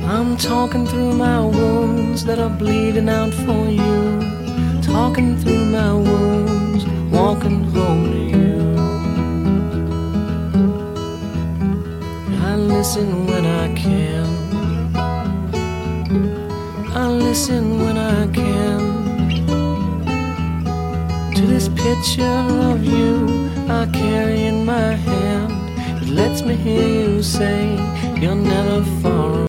I'm talking through my wounds that are bleeding out for you. Talking through my wounds, walking home to you. I listen when I can. I listen when I can. To this picture of you I carry in my hand. It lets me hear you say you're never far away.